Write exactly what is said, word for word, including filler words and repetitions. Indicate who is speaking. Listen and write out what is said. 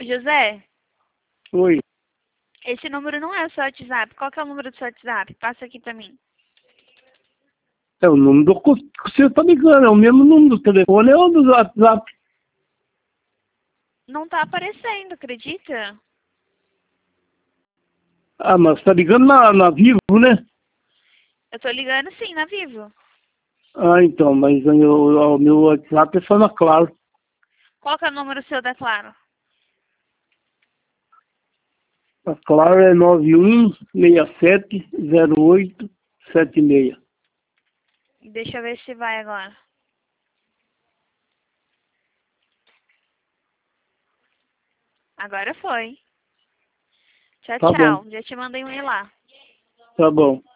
Speaker 1: José,
Speaker 2: Oi.
Speaker 1: esse número não é o seu WhatsApp. Qual que é o número do seu WhatsApp? Passa aqui pra mim.
Speaker 2: É o número do que você está ligando, é o mesmo número do telefone, é o do WhatsApp.
Speaker 1: Não tá aparecendo, acredita?
Speaker 2: Ah, mas está ligando na, na Vivo, né?
Speaker 1: Eu tô ligando sim, na Vivo.
Speaker 2: Ah, então, mas o, o meu WhatsApp é só na Claro.
Speaker 1: Qual que é o número seu da Claro?
Speaker 2: A Claro é nove um seis sete zero oito sete seis.
Speaker 1: Deixa eu ver se vai agora. Agora foi. Tchau,
Speaker 2: Tá bom,
Speaker 1: tchau. Já te mandei um e lá.
Speaker 2: tá bom.